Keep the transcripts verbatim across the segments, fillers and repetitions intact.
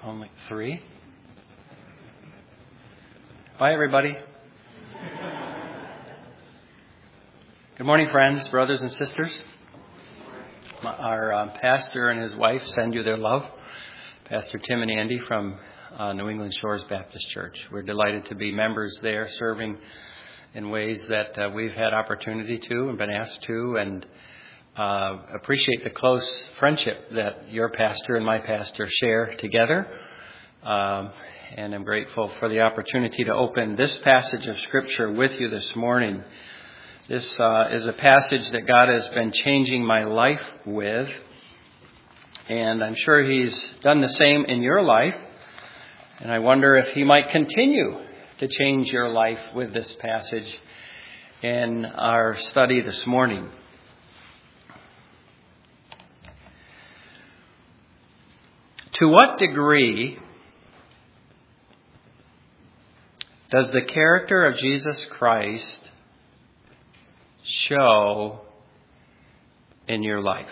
Only three? Bye, everybody. Good morning, friends, brothers, and sisters. Our uh, pastor and his wife send you their love. Pastor Tim and Andy from uh, New England Shores Baptist Church. We're delighted to be members there, serving in ways that uh, we've had opportunity to and been asked to, and uh, appreciate the close friendship that your pastor and my pastor share together. Um, and I'm grateful for the opportunity to open this passage of Scripture with you this morning. This uh, is a passage that God has been changing my life with, and I'm sure He's done the same in your life, and I wonder if He might continue to change your life with this passage in our study this morning. To what degree does the character of Jesus Christ show in your life?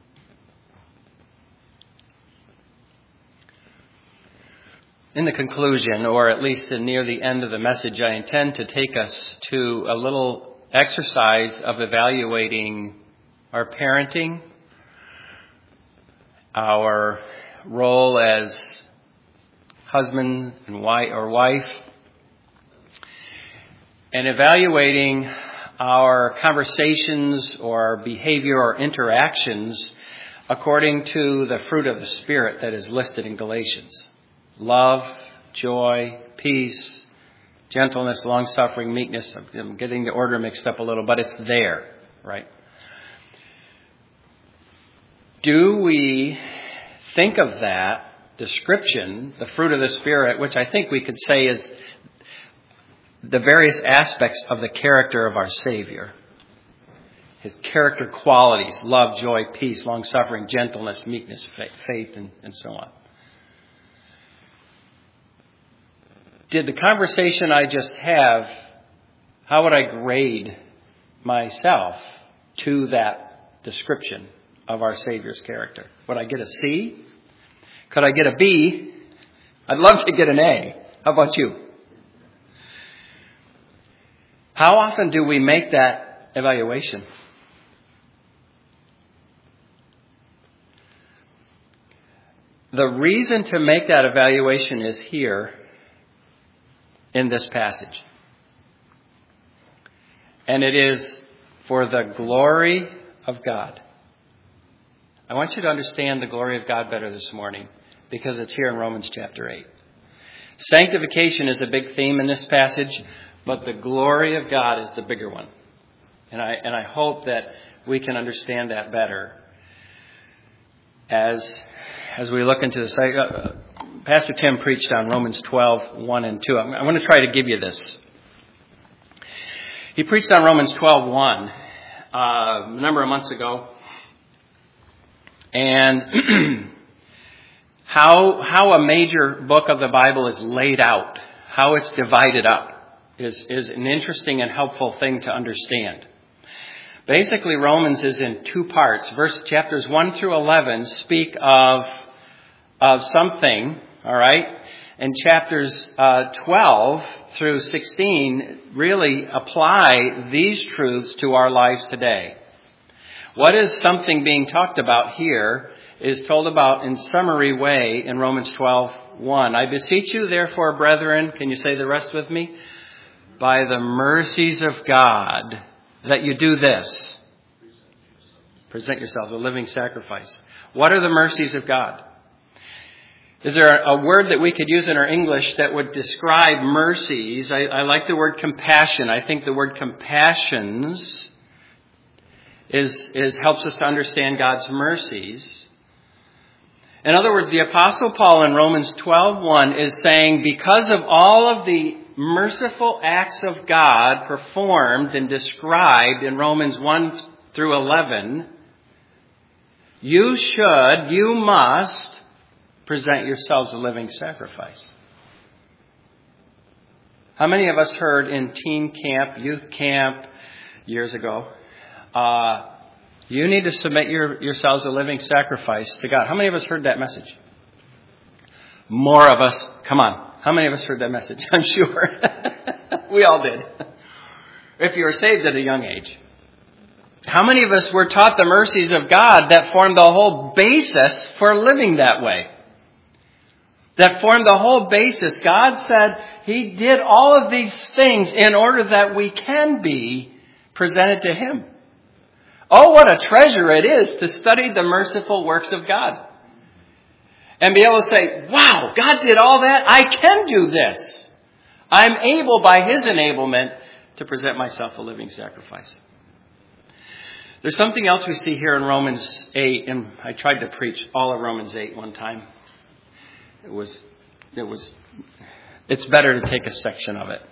In the conclusion, or at least in near the end of the message, I intend to take us to a little exercise of evaluating our parenting, our role as husband and wife or wife, and evaluating our conversations or behavior or interactions according to the fruit of the Spirit that is listed in Galatians. Love, joy, peace, gentleness, long-suffering, meekness. I'm getting the order mixed up a little, but it's there, right? Do we think of that description, the fruit of the Spirit, which I think we could say is the various aspects of the character of our Savior? His character qualities, love, joy, peace, long-suffering, gentleness, meekness, faith, and, and so on. Did the conversation I just have, how would I grade myself to that description of our Savior's character? Would I get a C? Could I get a B? I'd love to get an A. How about you? How often do we make that evaluation? The reason to make that evaluation is here in this passage. And it is for the glory of God. I want you to understand the glory of God better this morning because it's here in Romans chapter eight. Sanctification is a big theme in this passage, but the glory of God is the bigger one. And I and I hope that we can understand that better as as we look into this. I, uh, Pastor Tim preached on Romans twelve, one and two. I'm, I'm going to try to give you this. He preached on Romans twelve, one uh, a number of months ago. And how how a major book of the Bible is laid out, how it's divided up, is, is an interesting and helpful thing to understand. Basically, Romans is in two parts. Verse chapters one through eleven speak of of something, all right? And chapters uh, twelve through sixteen really apply these truths to our lives today. What is something being talked about here is told about in summary way in Romans twelve, one. I beseech you, therefore, brethren, can you say the rest with me? By the mercies of God, that you do this. Present yourselves a living sacrifice. What are the mercies of God? Is there a word that we could use in our English that would describe mercies? I, I like the word compassion. I think the word compassions is, is helps us to understand God's mercies. In other words, the Apostle Paul in Romans twelve, one is saying, because of all of the merciful acts of God performed and described in Romans one through eleven, you should, you must present yourselves a living sacrifice. How many of us heard in teen camp, youth camp, years ago, uh, you need to submit your, yourselves a living sacrifice to God? How many of us heard that message? More of us, come on, how many of us heard that message? I'm sure. We all did. If you were saved at a young age. How many of us were taught the mercies of God that formed the whole basis for living that way? That formed the whole basis. God said He did all of these things in order that we can be presented to Him. Oh, what a treasure it is to study the merciful works of God. And be able to say, wow, God did all that. I can do this. I'm able by His enablement to present myself a living sacrifice. There's something else we see here in Romans eight, and I tried to preach all of Romans eight one time. It was, it was, it's better to take a section of it.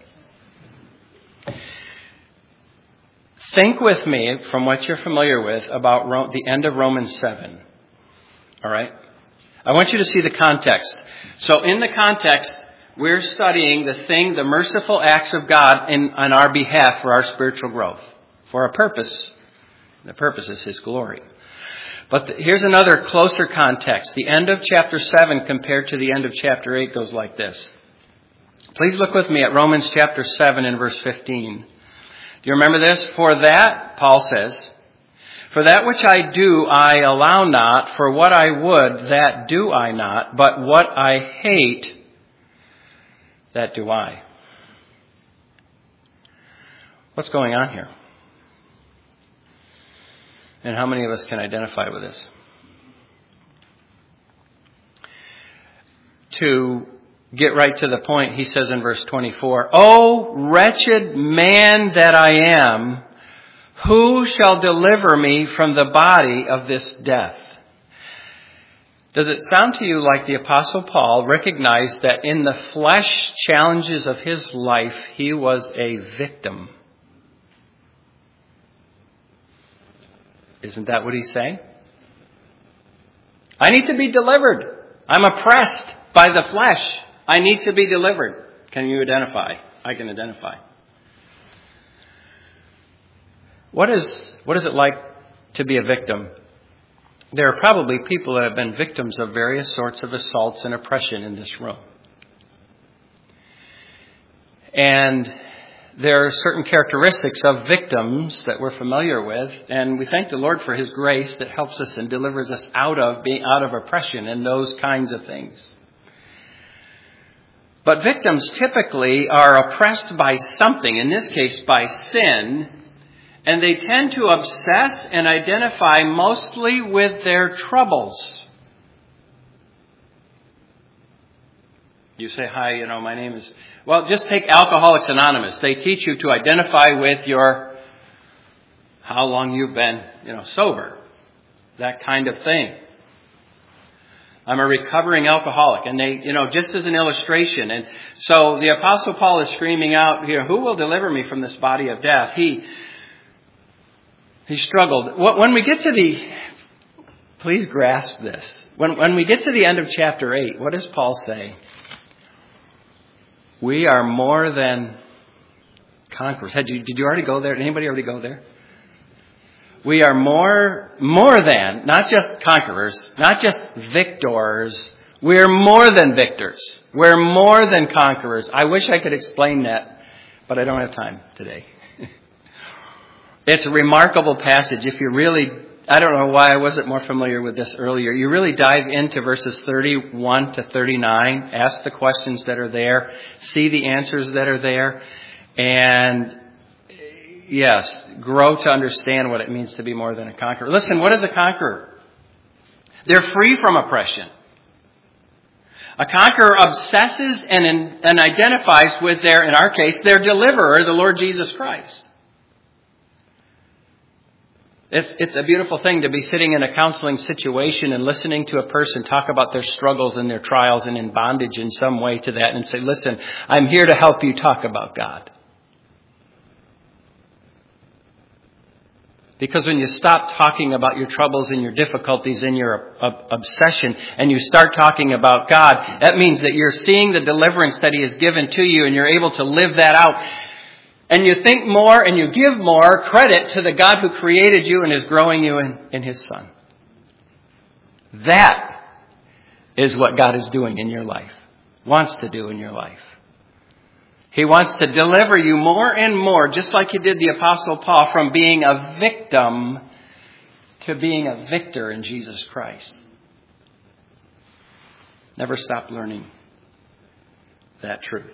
Think with me, from what you're familiar with, about Ro- the end of Romans seven. All right? I want you to see the context. So in the context, we're studying the thing, the merciful acts of God in, on our behalf for our spiritual growth, for a purpose. The purpose is His glory. But the, here's another closer context. The end of chapter seven compared to the end of chapter eight goes like this. Please look with me at Romans chapter seven and verse fifteen. Do you remember this? For that, Paul says, for that which I do I allow not, for what I would, that do I not, but what I hate, that do I. What's going on here? And how many of us can identify with this? To get right to the point, he says in verse twenty-four, O wretched man that I am, who shall deliver me from the body of this death? Does it sound to you like the Apostle Paul recognized that in the flesh challenges of his life, he was a victim? Isn't that what he's saying? I need to be delivered. I'm oppressed by the flesh. I need to be delivered. Can you identify? I can identify. What is, what is it like to be a victim? There are probably people that have been victims of various sorts of assaults and oppression in this room. And there are certain characteristics of victims that we're familiar with, and we thank the Lord for His grace that helps us and delivers us out of being out of oppression and those kinds of things. But victims typically are oppressed by something, in this case by sin, and they tend to obsess and identify mostly with their troubles. You say, hi, you know, my name is... Well, just take Alcoholics Anonymous. They teach you to identify with your, how long you've been, you know, sober. That kind of thing. I'm a recovering alcoholic. And they, you know, just as an illustration. And so the Apostle Paul is screaming out here, who will deliver me from this body of death? He, he struggled. When we get to the, please grasp this. When, when we get to the end of chapter eight, what does Paul say? We are more than conquerors. Had you, did you already go there? Did anybody already go there? We are more, more than, not just conquerors, not just victors. We're more than victors. We're more than conquerors. I wish I could explain that, but I don't have time today. It's a remarkable passage. If you really, I don't know why I wasn't more familiar with this earlier. You really dive into verses thirty-one to thirty-nine, ask the questions that are there, see the answers that are there, and yes, grow to understand what it means to be more than a conqueror. Listen, what is a conqueror? They're free from oppression. A conqueror obsesses and, and identifies with their, in our case, their deliverer, the Lord Jesus Christ. It's, it's a beautiful thing to be sitting in a counseling situation and listening to a person talk about their struggles and their trials and in bondage in some way to that and say, listen, I'm here to help you talk about God. Because when you stop talking about your troubles and your difficulties and your ob- obsession and you start talking about God, that means that you're seeing the deliverance that He has given to you and you're able to live that out. And you think more and you give more credit to the God who created you and is growing you in, in His Son. That is what God is doing in your life, wants to do in your life. He wants to deliver you more and more, just like he did the Apostle Paul, from being a victim to being a victor in Jesus Christ. Never stop learning that truth.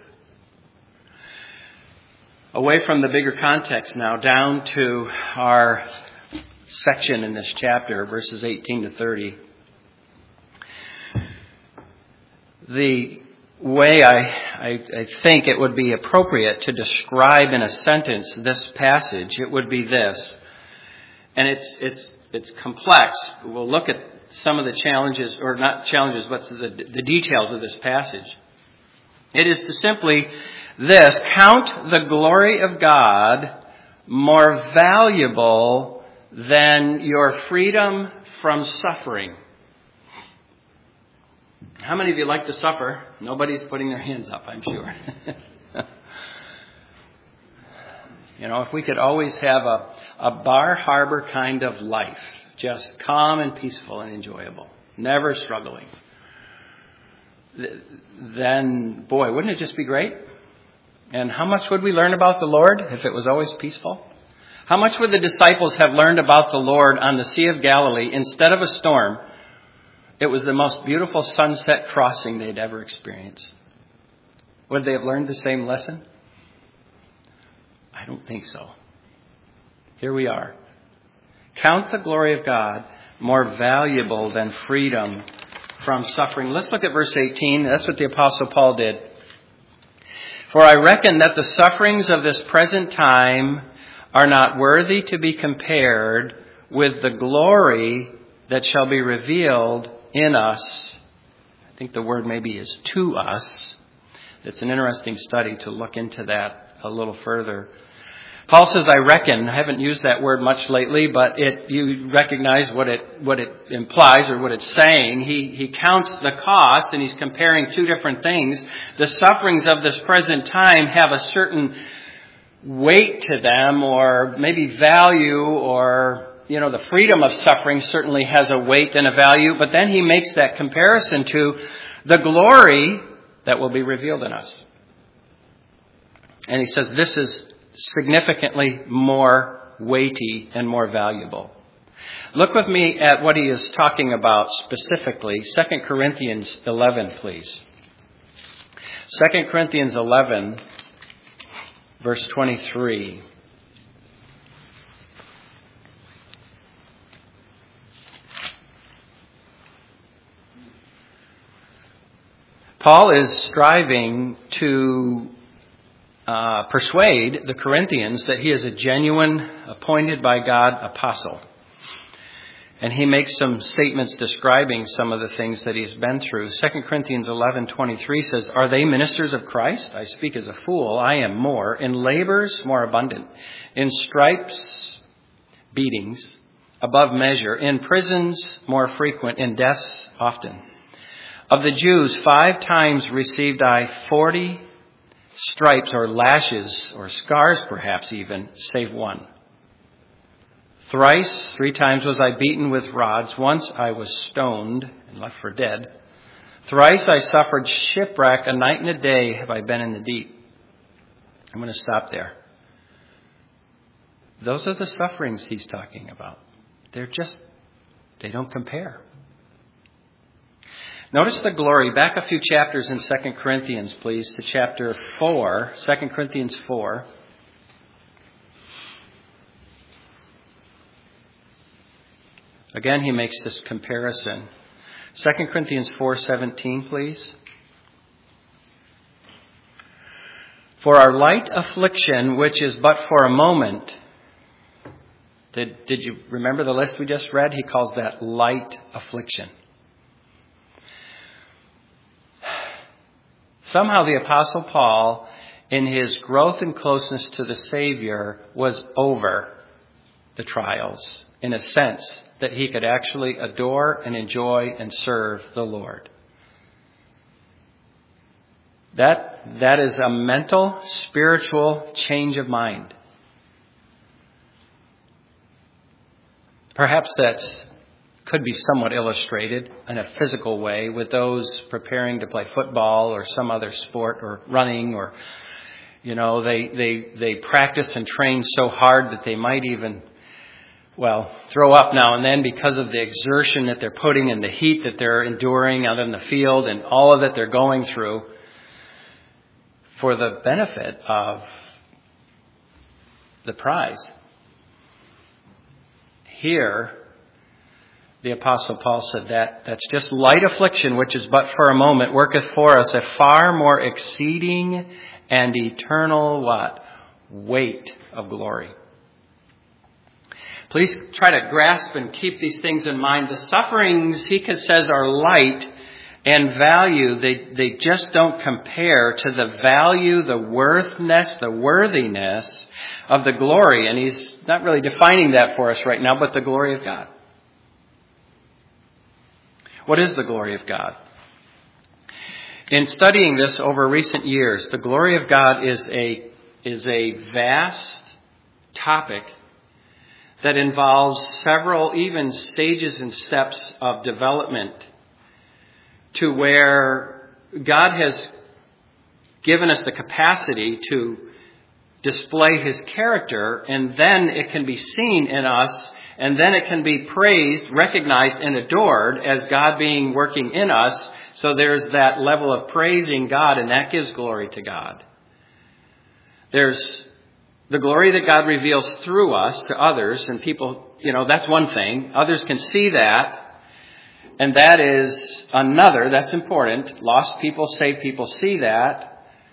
Away from the bigger context now, down to our section in this chapter, verses eighteen to thirty. The way I, I, I think it would be appropriate to describe in a sentence this passage, it would be this. And it's it's it's complex. We'll look at some of the challenges, or not challenges, but the, the details of this passage. It is to simply this: count the glory of God more valuable than your freedom from suffering. How many of you like to suffer? Nobody's putting their hands up, I'm sure. You know, if we could always have a, a Bar Harbor kind of life, just calm and peaceful and enjoyable, never struggling, then, boy, wouldn't it just be great? And how much would we learn about the Lord if it was always peaceful? How much would the disciples have learned about the Lord on the Sea of Galilee instead of a storm? It was the most beautiful sunset crossing they'd ever experienced. Would they have learned the same lesson? I don't think so. Here we are. Count the glory of God more valuable than freedom from suffering. Let's look at verse eighteen. That's what the Apostle Paul did. For I reckon that the sufferings of this present time are not worthy to be compared with the glory that shall be revealed in us. I think the word maybe is to us. It's an interesting study to look into that a little further. Paul says, I reckon. I haven't used that word much lately, but it you recognize what it what it implies or what it's saying. He he counts the cost, and he's comparing two different things. The sufferings of this present time have a certain weight to them, or maybe value, or, you know, the freedom of suffering certainly has a weight and a value. But then he makes that comparison to the glory that will be revealed in us. And he says this is significantly more weighty and more valuable. Look with me at what he is talking about specifically. Second Corinthians eleven, please. Second Corinthians eleven, verse twenty-three. Paul is striving to uh, persuade the Corinthians that he is a genuine, appointed by God apostle. And he makes some statements describing some of the things that he's been through. Second Corinthians eleven twenty-three says, Are they ministers of Christ? I speak as a fool. I am more. In labors, more abundant. In stripes, beatings, above measure. In prisons, more frequent. In deaths, often. Of the Jews, five times received I forty stripes or lashes or scars perhaps even, save one. Thrice, three times was I beaten with rods. Once I was stoned and left for dead. Thrice I suffered shipwreck. A night and a day have I been in the deep. I'm going to stop there. Those are the sufferings he's talking about. They're just, they don't compare. Notice the glory. Back a few chapters in Second Corinthians, please, to chapter four. Second Corinthians four. Again, he makes this comparison. Second Corinthians four seventeen, please. For our light affliction, which is but for a moment. Did, did you remember the list we just read? He calls that light affliction. Somehow the Apostle Paul, in his growth and closeness to the Savior, was over the trials, in a sense that he could actually adore and enjoy and serve the Lord. That, that is a mental, spiritual change of mind. Perhaps that's could be somewhat illustrated in a physical way with those preparing to play football or some other sport or running or, you know, they, they, they practice and train so hard that they might even, well, throw up now and then because of the exertion that they're putting and the heat that they're enduring out in the field and all of that they're going through for the benefit of the prize. Here, the Apostle Paul said that that's just light affliction, which is but for a moment, worketh for us a far more exceeding and eternal what? Weight of glory. Please try to grasp and keep these things in mind. The sufferings, he says, are light and value. They, they just don't compare to the value, the worthness, the worthiness of the glory. And he's not really defining that for us right now, but the glory of God. What is the glory of God? In studying this over recent years, the glory of God is a, is a vast topic that involves several even stages and steps of development to where God has given us the capacity to display his character, and then it can be seen in us, and then it can be praised, recognized, and adored as God being working in us. So there's that level of praising God, and that gives glory to God. There's the glory that God reveals through us to others, and people, you know, that's one thing. Others can see that, and that is another. That's important. Lost people, saved people see that.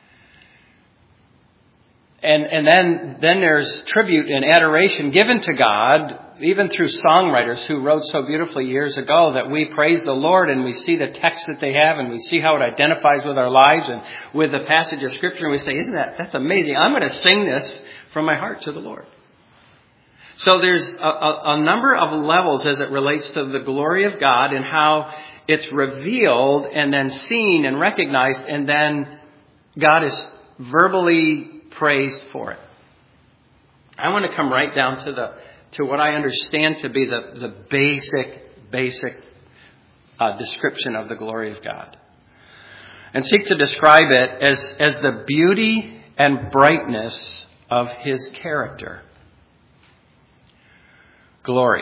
And and then then there's tribute and adoration given to God, even through songwriters who wrote so beautifully years ago that we praise the Lord and we see the text that they have and we see how it identifies with our lives and with the passage of Scripture, and we say, isn't that, that's amazing. I'm going to sing this from my heart to the Lord. So there's a, a, a number of levels as it relates to the glory of God and how it's revealed and then seen and recognized, and then God is verbally praised for it. I want to come right down to the to what I understand to be the, the basic, basic uh, description of the glory of God. And seek to describe it as, as the beauty and brightness of his character. Glory.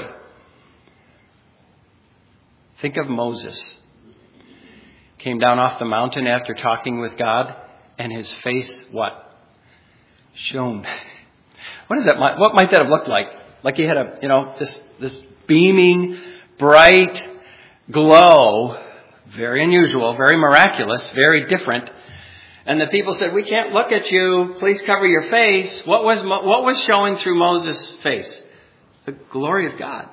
Think of Moses. Came down off the mountain after talking with God, and his face, what? Shone. What is that? What might that have looked like? Like he had a, you know, this this beaming, bright glow, very unusual, very miraculous, very different. And the people said, "We can't look at you. Please cover your face." What was what was showing through Moses' face? The glory of God.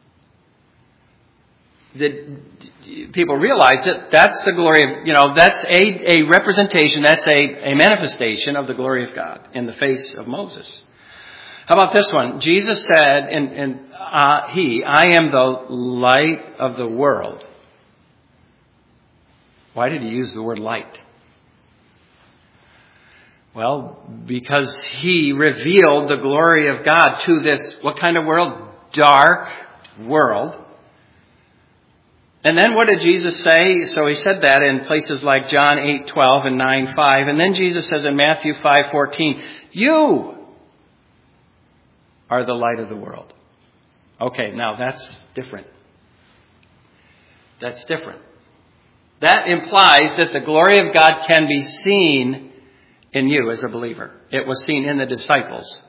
Did people realize that that's the glory of, you know, that's a, a representation, that's a, a manifestation of the glory of God in the face of Moses. How about this one? Jesus said, and, and uh, he, I am the light of the world. Why did he use the word light? Well, because he revealed the glory of God to this, what kind of world? Dark world. And then what did Jesus say? So he said that in places like John eight twelve and nine five. And then Jesus says in Matthew five fourteen, you are the light of the world. Okay, now that's different. That's different. That implies that the glory of God can be seen in you as a believer. It was seen in the disciples.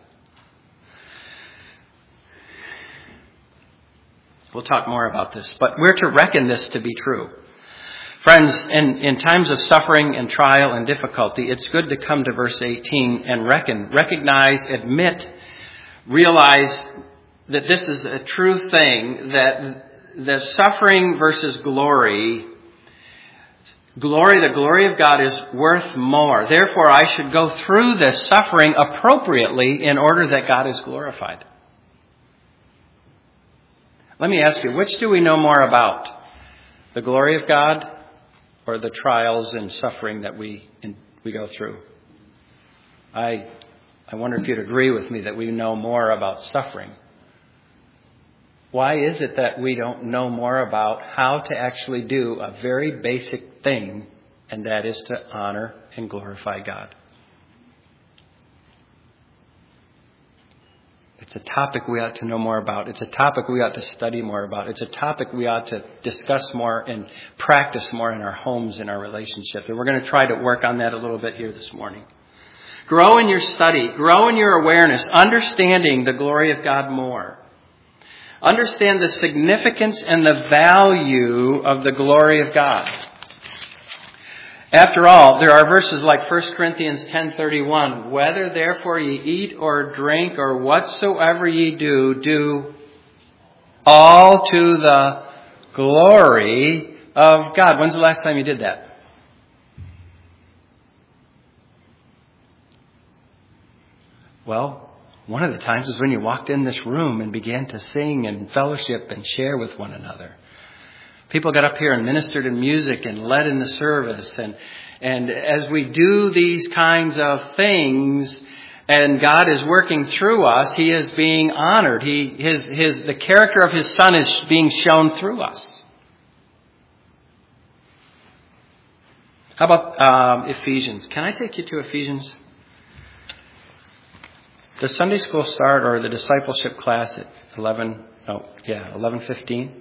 We'll talk more about this, but we're to reckon this to be true. Friends, in, in times of suffering and trial and difficulty, it's good to come to verse eighteen and reckon, recognize, admit, realize that this is a true thing, that the suffering versus glory, glory, the glory of God is worth more. Therefore, I should go through this suffering appropriately in order that God is glorified. Let me ask you, which do we know more about? The glory of God or the trials and suffering that we we go through? I I wonder if you'd agree with me that we know more about suffering. Why is it that we don't know more about how to actually do a very basic thing, and that is to honor and glorify God? It's a topic we ought to know more about. It's a topic we ought to study more about. It's a topic we ought to discuss more and practice more in our homes, in our relationships. And we're going to try to work on that a little bit here this morning. Grow in your study. Grow in your awareness, understanding the glory of God more. Understand the significance and the value of the glory of God. After all, there are verses like First Corinthians ten thirty-one, whether therefore ye eat or drink or whatsoever ye do, do all to the glory of God. When's the last time you did that? Well, one of the times is when you walked in this room and began to sing and fellowship and share with one another. People got up here and ministered in music and led in the service. And, and as we do these kinds of things and God is working through us, He is being honored. He, his, his, the character of His Son is being shown through us. How about um, Ephesians? Can I take you to Ephesians? Does Sunday school start or the discipleship class at eleven? Oh, yeah, eleven fifteen.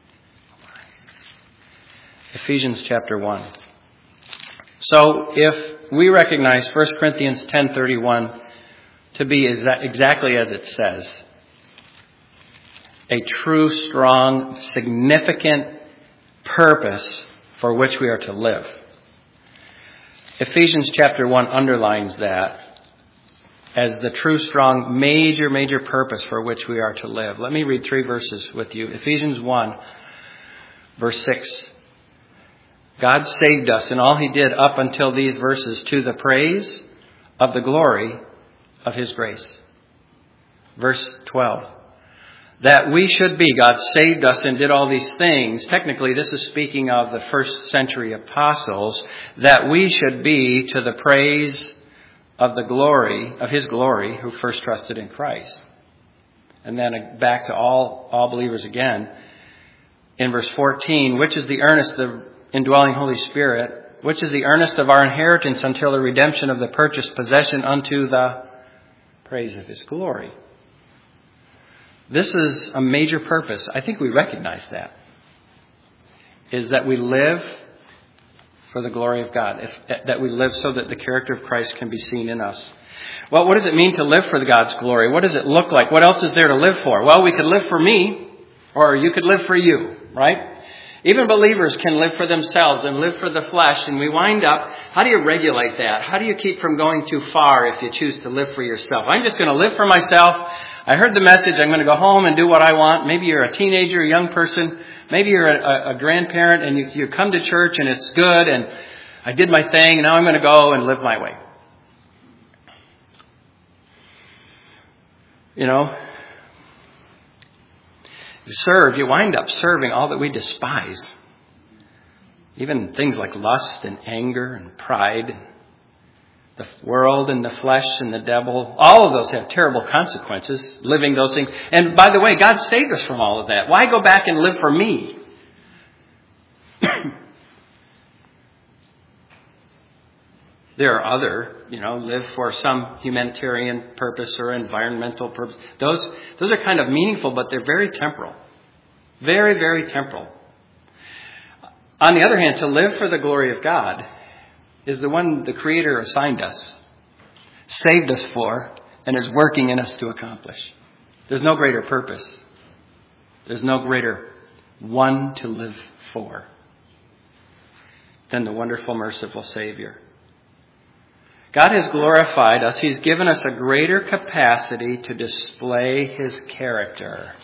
Ephesians chapter one. So if we recognize First Corinthians ten thirty-one to be exa- exactly as it says, a true, strong, significant purpose for which we are to live, Ephesians chapter one underlines that as the true, strong, major, major purpose for which we are to live. Let me read three verses with you. Ephesians one, verse six. God saved us in all He did up until these verses to the praise of the glory of His grace. Verse twelve. That we should be, God saved us and did all these things. Technically, this is speaking of the first century apostles. That we should be to the praise of the glory, of His glory, who first trusted in Christ. And then back to all, all believers again. In verse fourteen, which is the earnest of indwelling Holy Spirit, which is the earnest of our inheritance until the redemption of the purchased possession unto the praise of His glory. This is a major purpose. I think we recognize that. Is that we live for the glory of God. If, that we live so that the character of Christ can be seen in us. Well, what does it mean to live for God's glory? What does it look like? What else is there to live for? Well, we could live for me, or you could live for you, right? Even believers can live for themselves and live for the flesh, and we wind up, how do you regulate that? How do you keep from going too far if you choose to live for yourself? I'm just going to live for myself. I heard the message. I'm going to go home and do what I want. Maybe you're a teenager, a young person. Maybe you're a, a grandparent and you, you come to church and it's good and I did my thing and now I'm going to go and live my way. You know, you serve, you wind up serving all that we despise. Even things like lust and anger and pride, the world and the flesh and the devil, all of those have terrible consequences, living those things. And by the way, God saved us from all of that. Why go back and live for me? There are other, you know, live for some humanitarian purpose or environmental purpose. Those, those are kind of meaningful, but they're very temporal. Very, very temporal. On the other hand, to live for the glory of God is the one the Creator assigned us, saved us for, and is working in us to accomplish. There's no greater purpose. There's no greater one to live for than the wonderful, merciful Savior. God has glorified us. He's given us a greater capacity to display His character.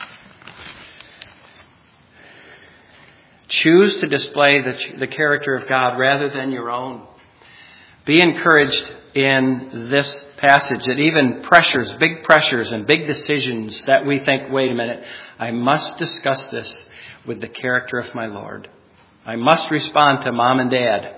Choose to display the, the character of God rather than your own. Be encouraged in this passage that even pressures, big pressures and big decisions that we think, wait a minute, I must discuss this with the character of my Lord. I must respond to mom and dad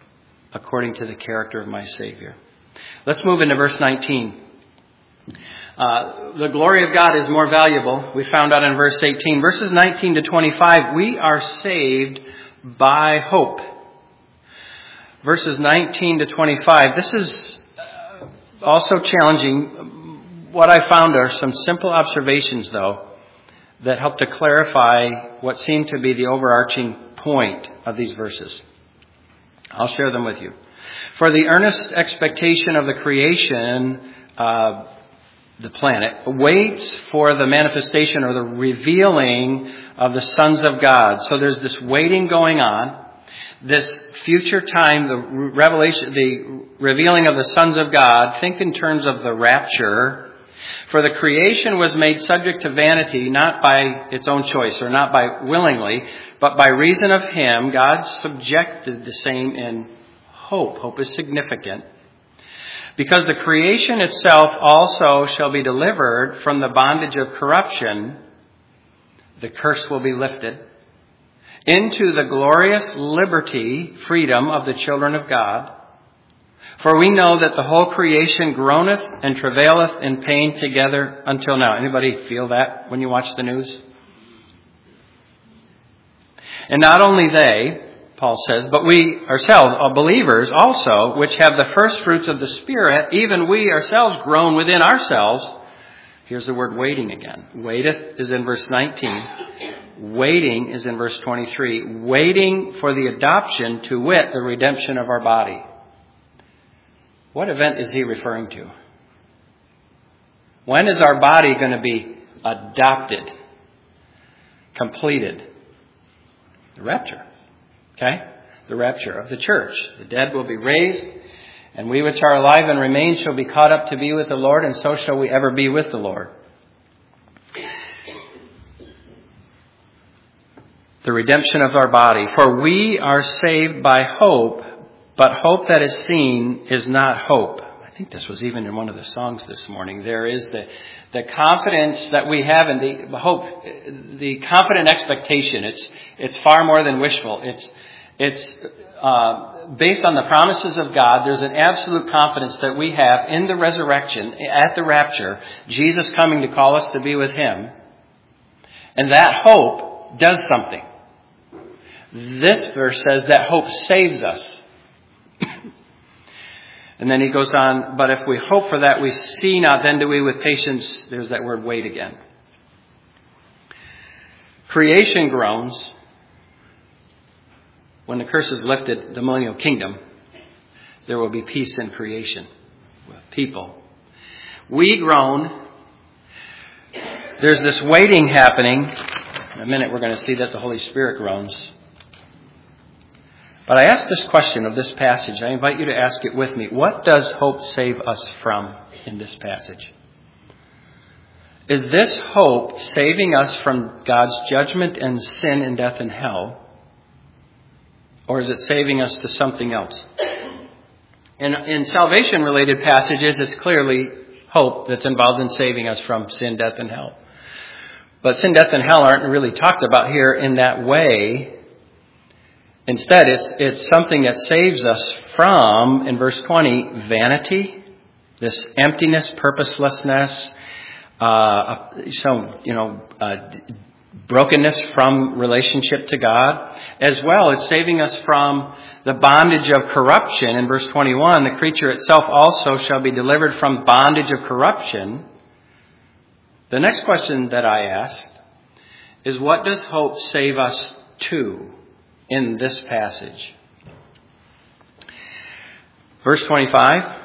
according to the character of my Savior. Let's move into verse nineteen. Uh, the glory of God is more valuable. We found out in verse eighteen. Verses nineteen to twenty-five, we are saved by hope. Verses nineteen to twenty-five, this is also challenging. What I found are some simple observations, though, that help to clarify what seemed to be the overarching point of these verses. I'll share them with you. For the earnest expectation of the creation, uh, the planet, waits for the manifestation or the revealing of the sons of God. So there's this waiting going on. This future time, the revelation, the revealing of the sons of God, think in terms of the rapture. For the creation was made subject to vanity, not by its own choice or not by willingly, but by reason of Him, God subjected the same in hope. Hope is significant. Because the creation itself also shall be delivered from the bondage of corruption, the curse will be lifted, into the glorious liberty, freedom of the children of God. For we know that the whole creation groaneth and travaileth in pain together until now. Anybody feel that when you watch the news? And not only they, Paul says, but we ourselves, all believers also, which have the first fruits of the Spirit, even we ourselves groan within ourselves. Here's the word waiting again. Waiteth is in verse nineteen. Waiting is in verse twenty-three. Waiting for the adoption, to wit, the redemption of our body. What event is he referring to? When is our body going to be adopted? Completed? The rapture. Okay? The rapture of the church. The dead will be raised, and we which are alive and remain shall be caught up to be with the Lord, and so shall we ever be with the Lord. The redemption of our body. For we are saved by hope, but hope that is seen is not hope. I think this was even in one of the songs this morning. There is the, the confidence that we have in the hope, the confident expectation. It's, it's far more than wishful. It's, it's, uh, based on the promises of God. There's an absolute confidence that we have in the resurrection, at the rapture, Jesus coming to call us to be with Him. And that hope does something. This verse says that hope saves us. And then he goes on, but if we hope for that we see not, then do we with patience, there's that word wait again. Creation groans. When the curse is lifted, the millennial kingdom, there will be peace in creation with people. We groan. There's this waiting happening. In a minute we're going to see that the Holy Spirit groans. But I ask this question of this passage. I invite you to ask it with me. What does hope save us from in this passage? Is this hope saving us from God's judgment and sin and death and hell? Or is it saving us to something else? In, in salvation-related passages, it's clearly hope that's involved in saving us from sin, death, and hell. But sin, death, and hell aren't really talked about here in that way. Instead, it's it's something that saves us from, in verse twenty, vanity, this emptiness, purposelessness, uh, some, you know, uh, brokenness from relationship to God. As well, it's saving us from the bondage of corruption. In verse twenty-one, the creature itself also shall be delivered from bondage of corruption. The next question that I asked is, what does hope save us to in this passage? Verse twenty-five,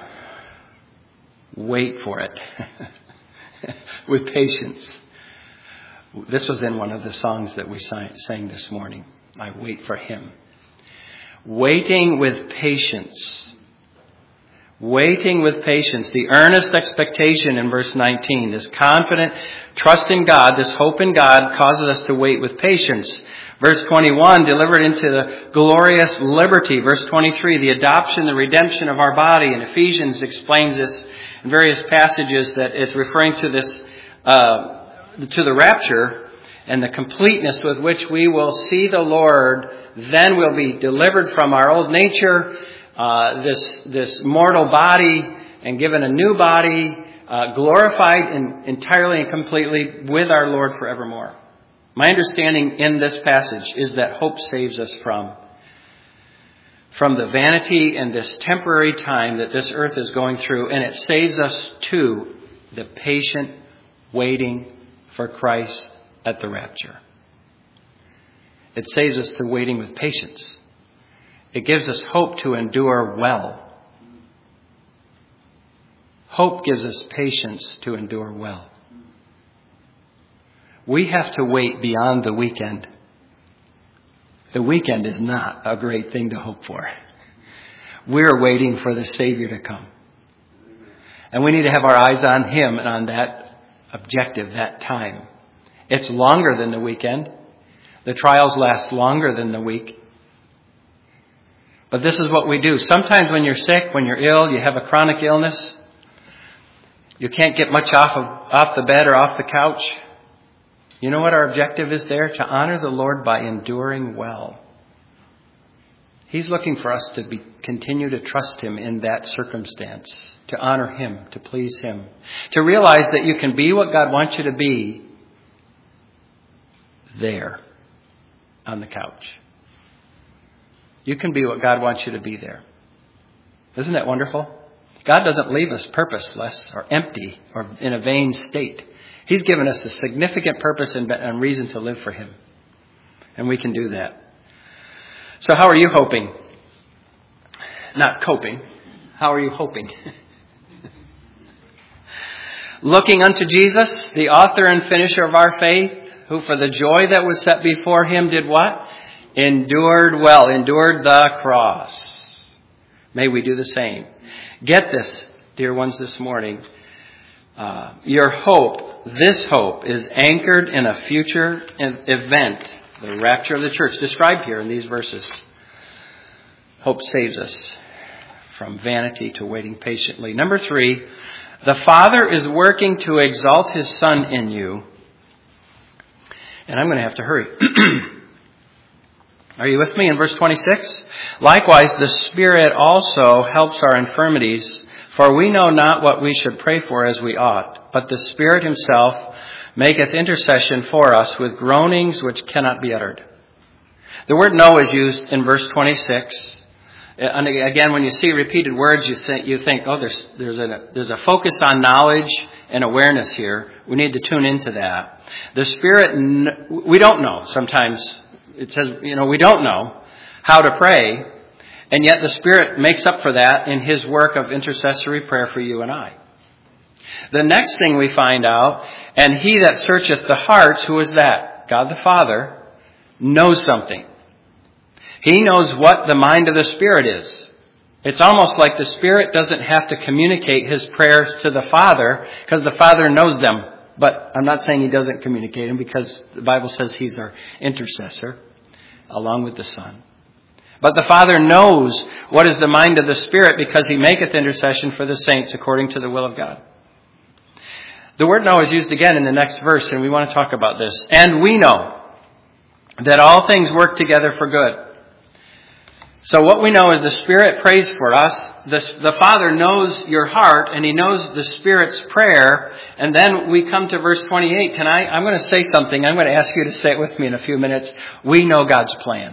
wait for it with patience. This was in one of the songs that we sang this morning. I wait for Him. Waiting with patience. Waiting with patience. The earnest expectation in verse nineteen. This confident trust in God, this hope in God causes us to wait with patience. Verse twenty-one, delivered into the glorious liberty. Verse twenty-three, the adoption, the redemption of our body. And Ephesians explains this in various passages that it's referring to this, uh, to the rapture and the completeness with which we will see the Lord. Then we'll be delivered from our old nature, uh, this, this mortal body, and given a new body, uh, glorified in, entirely and completely with our Lord forevermore. My understanding in this passage is that hope saves us from, from the vanity and this temporary time that this earth is going through, and it saves us to the patient waiting for Christ at the rapture. It saves us to waiting with patience. It gives us hope to endure well. Hope gives us patience to endure well. We have to wait beyond the weekend. The weekend is not a great thing to hope for. We're waiting for the Savior to come. And we need to have our eyes on Him and on that objective, that time. It's longer than the weekend. The trials last longer than the week. But this is what we do. Sometimes when you're sick, when you're ill, you have a chronic illness, you can't get much off of off the bed or off the couch. You know what our objective is there? To honor the Lord by enduring well. He's looking for us to be, continue to trust Him in that circumstance, to honor Him, to please Him, to realize that you can be what God wants you to be there on the couch. You can be what God wants you to be there. Isn't that wonderful? God doesn't leave us purposeless or empty or in a vain state. He's given us a significant purpose and reason to live for Him. And we can do that. So how are you hoping? Not coping. How are you hoping? Looking unto Jesus, the author and finisher of our faith, who for the joy that was set before Him did what? Endured well, endured the cross. May we do the same. Get this, dear ones, this morning. Uh, your hope, this hope, is anchored in a future event, the rapture of the church, described here in these verses. Hope saves us from vanity to waiting patiently. Number three, the Father is working to exalt His Son in you. And I'm going to have to hurry. Are you with me in verse twenty-six? Likewise, the Spirit also helps our infirmities, for we know not what we should pray for as we ought. But the Spirit Himself maketh intercession for us with groanings which cannot be uttered. The word know is used in verse twenty-six. And again, when you see repeated words, you think, you think, oh, there's there's a there's a focus on knowledge and awareness here. We need to tune into that. The Spirit, we don't know. Sometimes it says, you know, we don't know how to pray, and yet the Spirit makes up for that in His work of intercessory prayer for you and I. The next thing we find out, and He that searcheth the hearts, who is that? God the Father, knows something. He knows what the mind of the Spirit is. It's almost like the Spirit doesn't have to communicate His prayers to the Father because the Father knows them. But I'm not saying He doesn't communicate them because the Bible says He's our intercessor along with the Son. But the Father knows what is the mind of the Spirit because He maketh intercession for the saints according to the will of God. The word know is used again in the next verse, and we want to talk about this. And we know that all things work together for good. So what we know is the Spirit prays for us. The, the Father knows your heart, and He knows the Spirit's prayer. And then we come to verse twenty-eight. Can I, I'm going to say something. I'm going to ask you to say it with me in a few minutes. We know God's plan.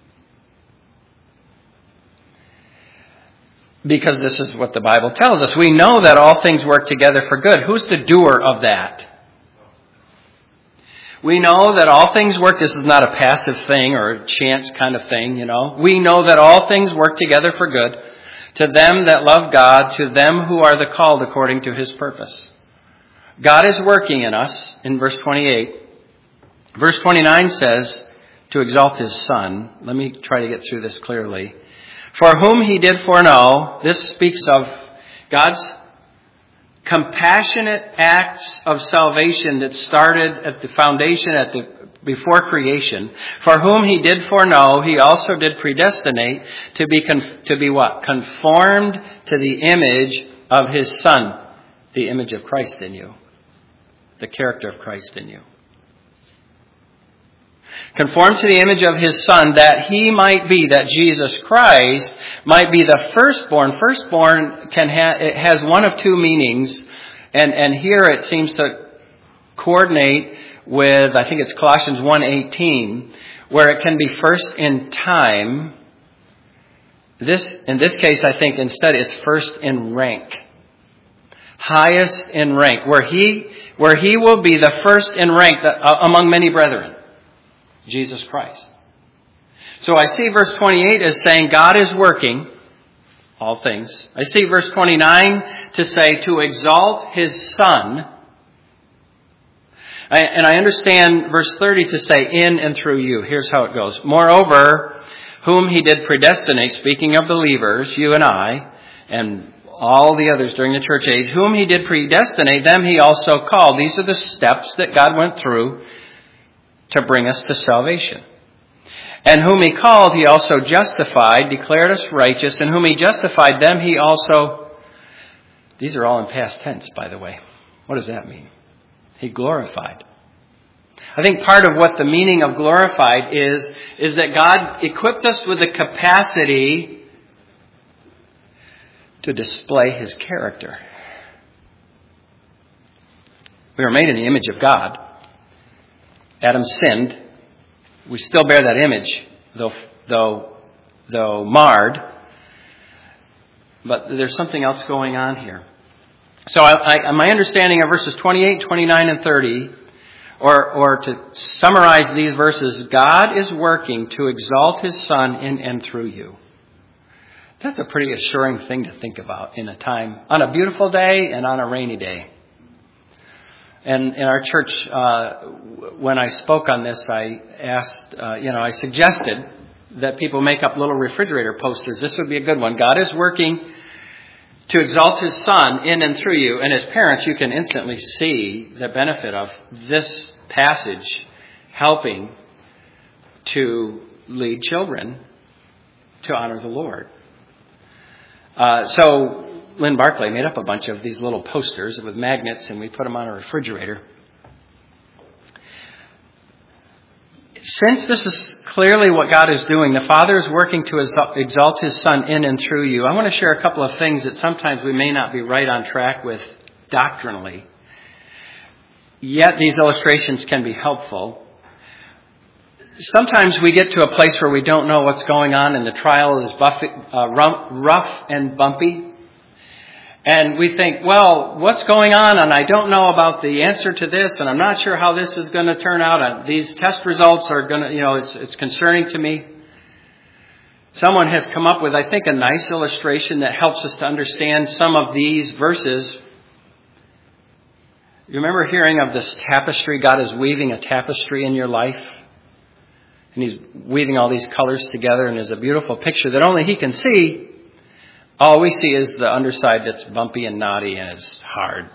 Because this is what the Bible tells us. We know that all things work together for good. Who's the doer of that? We know that all things work. This is not a passive thing or a chance kind of thing, you know. We know that all things work together for good to them that love God, to them who are the called according to His purpose. God is working in us in verse twenty-eight. Verse twenty-nine says, to exalt His Son. Let me try to get through this clearly. For whom He did foreknow, this speaks of God's compassionate acts of salvation that started at the foundation, at the before creation. For whom He did foreknow, He also did predestinate to be con- to be what? Conformed to the image of His Son, the image of Christ in you, the character of Christ in you. Conformed to the image of His Son, that He might be, that Jesus Christ might be the firstborn. Firstborn can ha- it has one of two meanings. And, and here it seems to coordinate with, I think it's Colossians one eighteen, where it can be first in time. This, in this case, I think instead it's first in rank. Highest in rank, where he, where he will be the first in rank among many brethren. Jesus Christ. So I see verse twenty-eight as saying God is working all things. I see verse twenty-nine to say to exalt his Son. And I understand verse thirty to say in and through you. Here's how it goes. Moreover, whom he did predestinate, speaking of believers, you and I, and all the others during the church age, whom he did predestinate, them he also called. These are the steps that God went through to bring us to salvation. And whom he called, he also justified, declared us righteous, and whom he justified, them he also... These are all in past tense, by the way. What does that mean? He glorified. I think part of what the meaning of glorified is, is that God equipped us with the capacity to display his character. We were made in the image of God. Adam sinned. We still bear that image, though, though, though marred. But there's something else going on here. So I, I, my understanding of verses twenty-eight, twenty-nine, and thirty, or, or to summarize these verses, God is working to exalt his Son in and through you. That's a pretty assuring thing to think about in a time, on a beautiful day and on a rainy day. And in our church, uh, when I spoke on this, I asked, uh, you know, I suggested that people make up little refrigerator posters. This would be a good one. God is working to exalt his Son in and through you. And as parents, you can instantly see the benefit of this passage helping to lead children to honor the Lord. Uh, so Lynn Barclay made up a bunch of these little posters with magnets, and we put them on a refrigerator. Since this is clearly what God is doing, the Father is working to exalt his Son in and through you. I want to share a couple of things that sometimes we may not be right on track with doctrinally. Yet these illustrations can be helpful. Sometimes we get to a place where we don't know what's going on, and the trial is buffy, uh, rough and bumpy. And we think, well, what's going on? And I don't know about the answer to this, and I'm not sure how this is going to turn out. And these test results are going to, you know, it's, it's concerning to me. Someone has come up with, I think, a nice illustration that helps us to understand some of these verses. You remember hearing of this tapestry? God is weaving a tapestry in your life. And he's weaving all these colors together, and there's a beautiful picture that only he can see. All we see is the underside that's bumpy and knotty and is hard.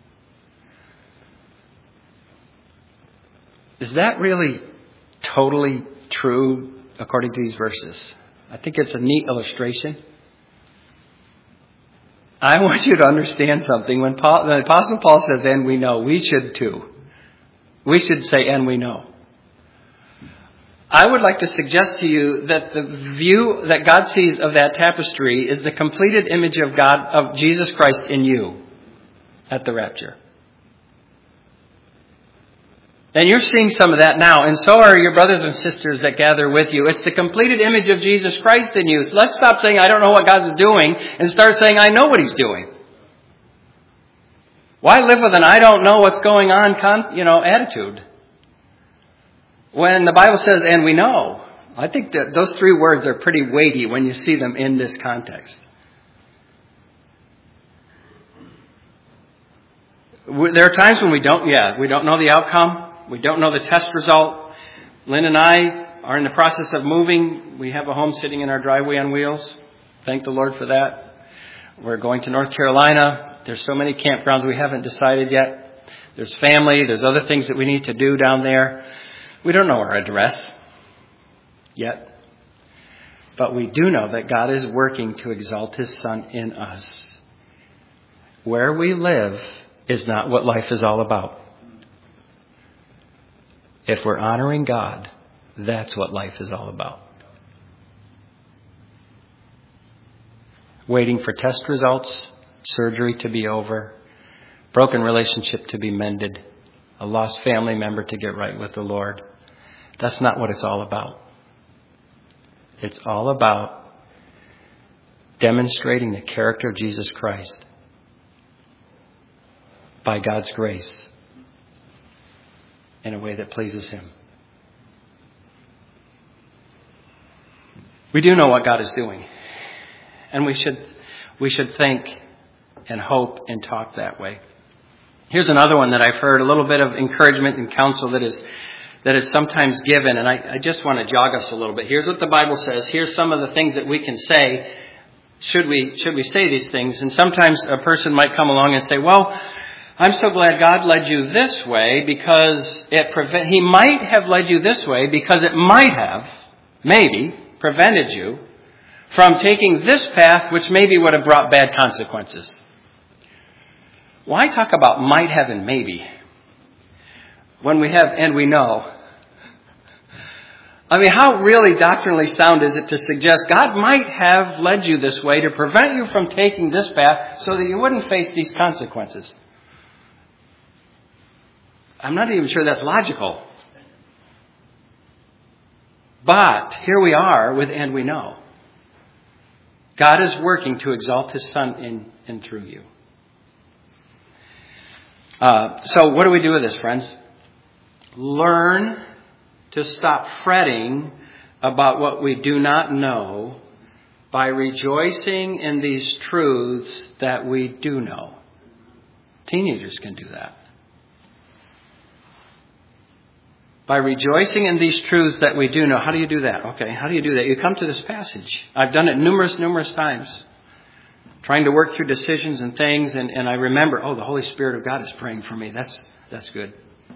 Is that really totally true according to these verses? I think it's a neat illustration. I want you to understand something. When Paul, the Apostle Paul says, and we know, we should too. We should say, and we know. I would like to suggest to you that the view that God sees of that tapestry is the completed image of God, of Jesus Christ in you at the rapture. And you're seeing some of that now, and so are your brothers and sisters that gather with you. It's the completed image of Jesus Christ in you. So let's stop saying, I don't know what God's doing, and start saying, I know what he's doing. Why live with an I don't know what's going on, you know, attitude? When the Bible says, and we know, I think that those three words are pretty weighty when you see them in this context. There are times when we don't, yeah, we don't know the outcome. We don't know the test result. Lynn and I are in the process of moving. We have a home sitting in our driveway on wheels. Thank the Lord for that. We're going to North Carolina. There's so many campgrounds we haven't decided yet. There's family. There's other things that we need to do down there. We don't know our address yet, but we do know that God is working to exalt his Son in us. Where we live is not what life is all about. If we're honoring God, that's what life is all about. Waiting for test results, surgery to be over, broken relationship to be mended, a lost family member to get right with the Lord. That's not what it's all about. It's all about demonstrating the character of Jesus Christ by God's grace in a way that pleases Him. We do know what God is doing, and we should we should think and hope and talk that way. Here's another one that I've heard, a little bit of encouragement and counsel that is that is sometimes given, and I, I just want to jog us a little bit. Here's what the Bible says. Here's some of the things that we can say. Should we should we say these things? And sometimes a person might come along and say, well, I'm so glad God led you this way because it prevent. He might have led you this way because it might have, maybe, prevented you from taking this path, which maybe would have brought bad consequences. Why talk about might have and maybe when we have and we know? I mean, how really doctrinally sound is it to suggest God might have led you this way to prevent you from taking this path so that you wouldn't face these consequences? I'm not even sure that's logical. But here we are with and we know. God is working to exalt His Son in and through you. Uh, so what do we do with this, friends? Learn to stop fretting about what we do not know by rejoicing in these truths that we do know. Teenagers can do that. By rejoicing in these truths that we do know. How do you do that? Okay, how do you do that? You come to this passage. I've done it numerous, numerous times. Trying to work through decisions and things, and, and I remember, oh, the Holy Spirit of God is praying for me. That's that's good.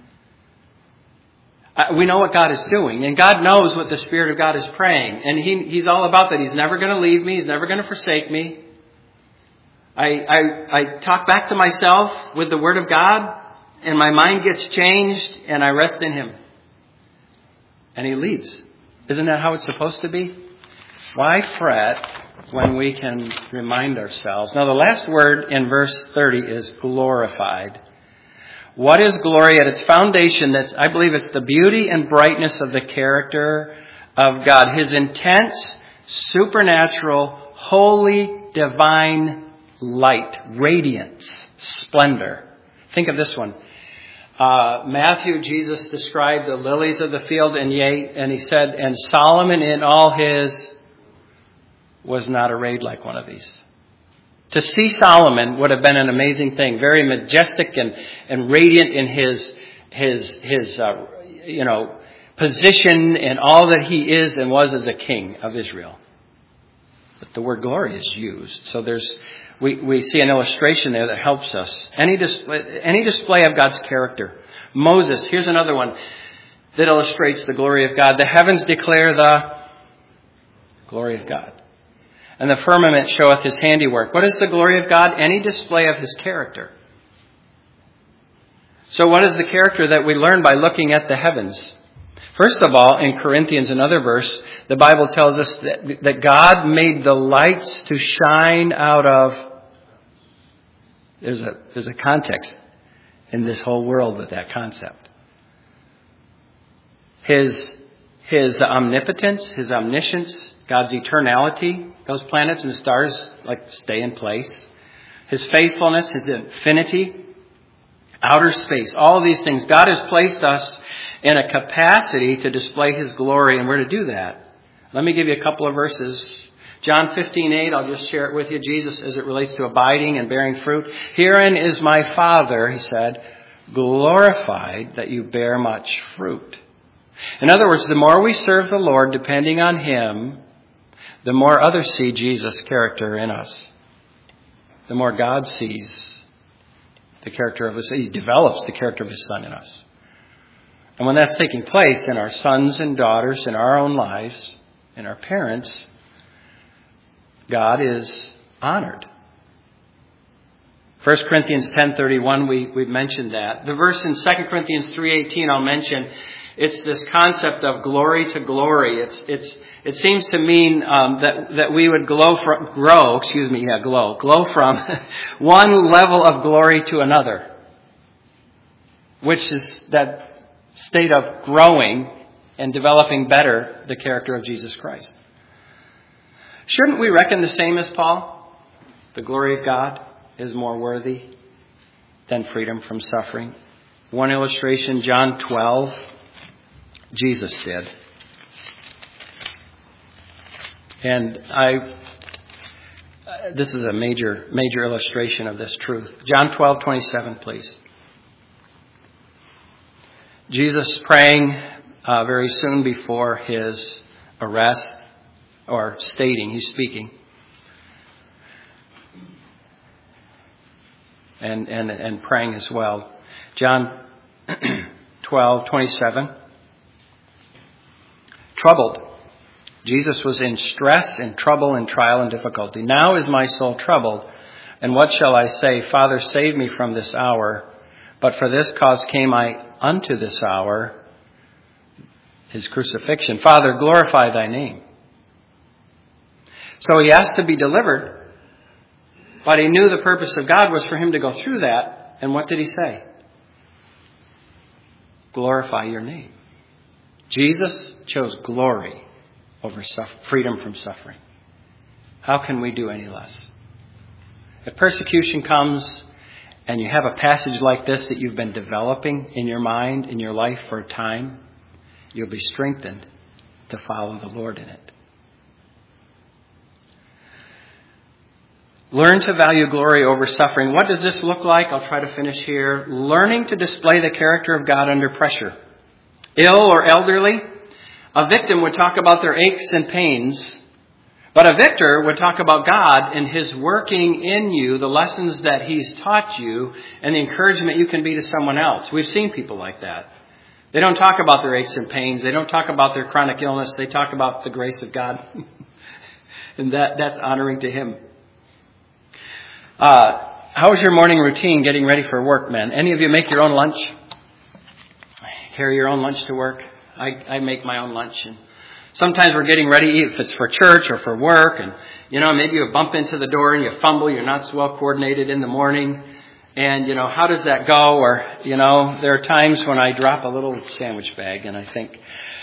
Uh, we know what God is doing, and God knows what the Spirit of God is praying. And he, He's all about that. He's never going to leave me. He's never going to forsake me. I, I, I talk back to myself with the Word of God, and my mind gets changed, and I rest in Him. And He leads. Isn't that how it's supposed to be? Why fret when we can remind ourselves? Now, the last word in verse thirty is glorified. What is glory? At its foundation, that's, I believe it's the beauty and brightness of the character of God. His intense, supernatural, holy, divine light, radiance, splendor. Think of this one. Uh, Matthew, Jesus described the lilies of the field, and yea, and he said, and Solomon in all his was not arrayed like one of these. To see Solomon would have been an amazing thing, very majestic and, and radiant in his his his uh, you know position and all that he is and was as a king of Israel. But the word glory is used, so there's we we see an illustration there that helps us. Any display, any display of God's character. Moses, here's another one that illustrates the glory of God. The heavens declare the glory of God, and the firmament showeth His handiwork. What is the glory of God? Any display of His character. So what is the character that we learn by looking at the heavens? First of all, in Corinthians, another verse, the Bible tells us that, that God made the lights to shine out of... There's a, there's a context in this whole world with that concept. His, his omnipotence, His omniscience, God's eternality, those planets and stars like stay in place. His faithfulness, His infinity, outer space, all of these things. God has placed us in a capacity to display His glory, and we're to do that. Let me give you a couple of verses. John fifteen eight, I'll just share it with you. Jesus, as it relates to abiding and bearing fruit. Herein is my Father, He said, glorified that you bear much fruit. In other words, the more we serve the Lord, depending on Him, the more others see Jesus' character in us. The more God sees the character of His Son. He develops the character of His Son in us. And when that's taking place in our sons and daughters, in our own lives, in our parents, God is honored. First Corinthians ten thirty-one, we, we've mentioned that. The verse in Second Corinthians three eighteen I'll mention. It's this concept of glory to glory. It's it's it seems to mean um, that that we would glow from grow. Excuse me, yeah, glow, glow from one level of glory to another, which is that state of growing and developing better the character of Jesus Christ. Shouldn't we reckon the same as Paul? The glory of God is more worthy than freedom from suffering. One illustration, John twelve. Jesus did. And I, uh, this is a major, major illustration of this truth. John twelve twenty-seven, please. Jesus praying uh, very soon before his arrest, or stating, he's speaking. And, and, and praying as well. John twelve twenty-seven. Troubled. Jesus was in stress and trouble and trial and difficulty. Now is my soul troubled. And what shall I say? Father, save me from this hour. But for this cause came I unto this hour. His crucifixion. Father, glorify thy name. So he asked to be delivered. But he knew the purpose of God was for him to go through that. And what did he say? Glorify your name. Jesus chose glory over freedom from suffering. How can we do any less? If persecution comes and you have a passage like this that you've been developing in your mind, in your life for a time, you'll be strengthened to follow the Lord in it. Learn to value glory over suffering. What does this look like? I'll try to finish here. Learning to display the character of God under pressure. Ill or elderly, a victim would talk about their aches and pains, but a victor would talk about God and his working in you, the lessons that he's taught you, and the encouragement you can be to someone else. We've seen people like that. They don't talk about their aches and pains. They don't talk about their chronic illness. They talk about the grace of God. And that, that's honoring to him. Uh, how was your morning routine getting ready for work, men? Any of you make your own lunch? Carry your own lunch to work? I, I make my own lunch. And sometimes we're getting ready, if it's for church or for work. And, you know, maybe you bump into the door and you fumble. You're not so well coordinated in the morning. And, you know, how does that go? Or, you know, there are times when I drop a little sandwich bag and I think,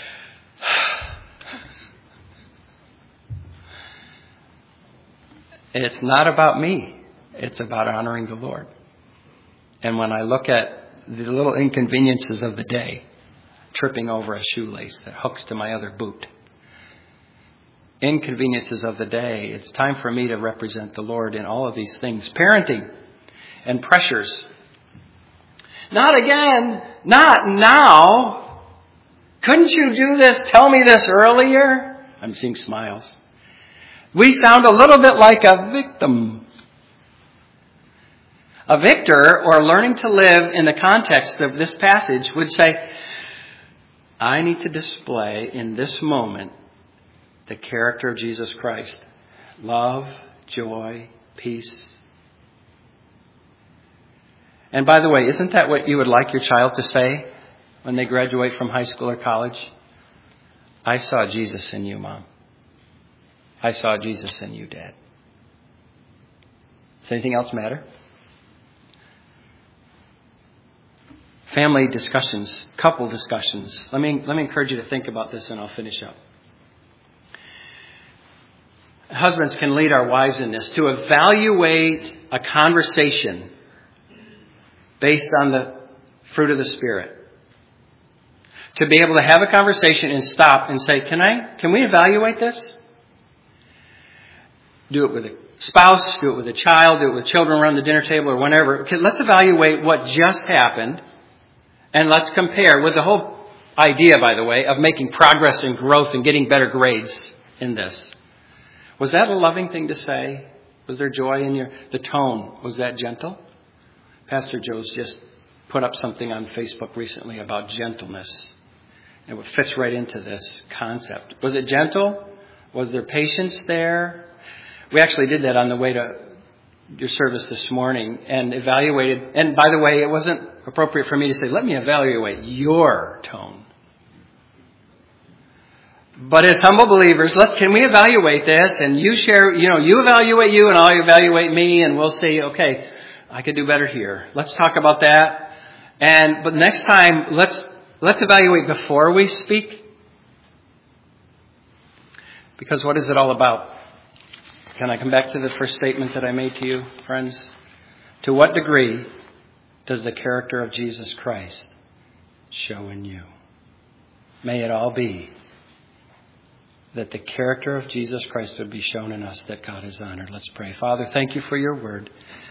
it's not about me. It's about honoring the Lord. And when I look at the little inconveniences of the day, tripping over a shoelace that hooks to my other boot, inconveniences of the day, it's time for me to represent the Lord in all of these things. Parenting and pressures. Not again. Not now. Couldn't you do this? Tell me this earlier. I'm seeing smiles. We sound a little bit like a victim. A victor, or learning to live in the context of this passage, would say, I need to display in this moment the character of Jesus Christ. Love, joy, peace. And by the way, isn't that what you would like your child to say when they graduate from high school or college? I saw Jesus in you, Mom. I saw Jesus in you, Dad. Does anything else matter? Family discussions, couple discussions. Let me let me encourage you to think about this, and I'll finish up. Husbands can lead our wives in this, to evaluate a conversation based on the fruit of the Spirit. To be able to have a conversation and stop and say, can I, can we evaluate this? Do it with a spouse, do it with a child, do it with children around the dinner table or whenever. Okay, let's evaluate what just happened. And let's compare with the whole idea, by the way, of making progress and growth and getting better grades in this. Was that a loving thing to say? Was there joy in your, the tone? Was that gentle? Pastor Joe's just put up something on Facebook recently about gentleness. And it fits right into this concept. Was it gentle? Was there patience there? We actually did that on the way to your service this morning and evaluated. And by the way, it wasn't appropriate for me to say, let me evaluate your tone. But as humble believers, let can we evaluate this? And you share, you know, you evaluate you and I'll evaluate me, and we'll see, okay, I could do better here. Let's talk about that. And but next time, let's let's evaluate before we speak. Because what is it all about? Can I come back to the first statement that I made to you, friends? To what degree does the character of Jesus Christ show in you? May it all be that the character of Jesus Christ would be shown in us, that God is honored. Let's pray. Father, thank you for your word.